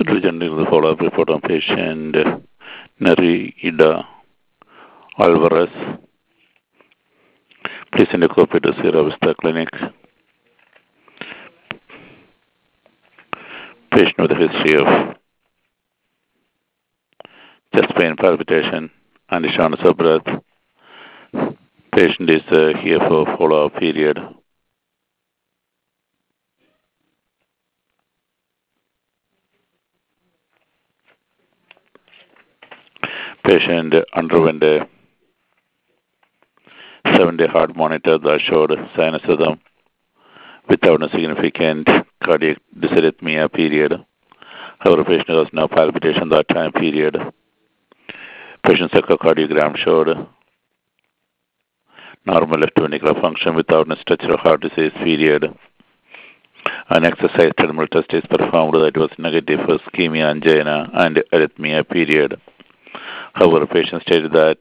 Presenting the follow-up report on patient Nerida Alvarez. Please send a copy to Sierra Vista Clinic. Patient with a history of chest pain, palpitation, and shortness of breath. Patient is here for follow-up period. Patient underwent a 7-day heart monitor that showed sinusitis without a significant cardiac dysarrhythmia period. However, patient has no palpitation that time period. Patient's echocardiogram showed normal left ventricular function without a structural heart disease period. An exercise terminal test is performed that was negative for ischemia, angina, and arrhythmia period. However, patient stated that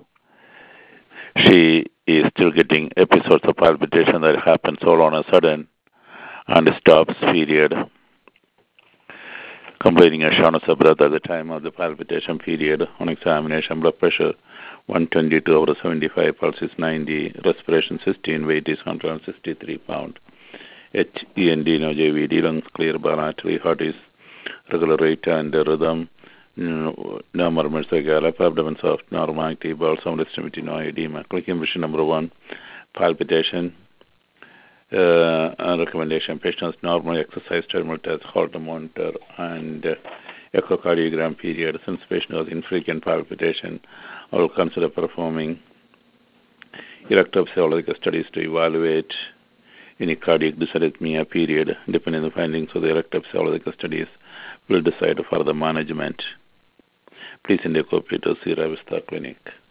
she is still getting episodes of palpitation that happens all on a sudden and stops period, complaining of shortness of breath at the time of the palpitation period. On examination, blood pressure 122/75, pulse is 90, respiration 16, weight is 163 pounds. HEND, no JVD, lungs clear bilaterally, heart is regular rate and rhythm, no murmurs or gallop, abdomen soft, normal, active, bowel sound extremity, no edema. Clicking vision number 1, palpitation. Recommendation: patient's normal exercise terminal test, heart monitor, and echocardiogram period. Since patient has infrequent palpitation, I will consider performing electrophysiological studies to evaluate any cardiac dysarrhythmia period. Depending on the findings of the electrophysiological studies, we'll decide for the management. Please send a copy to Sierra Vista Clinic.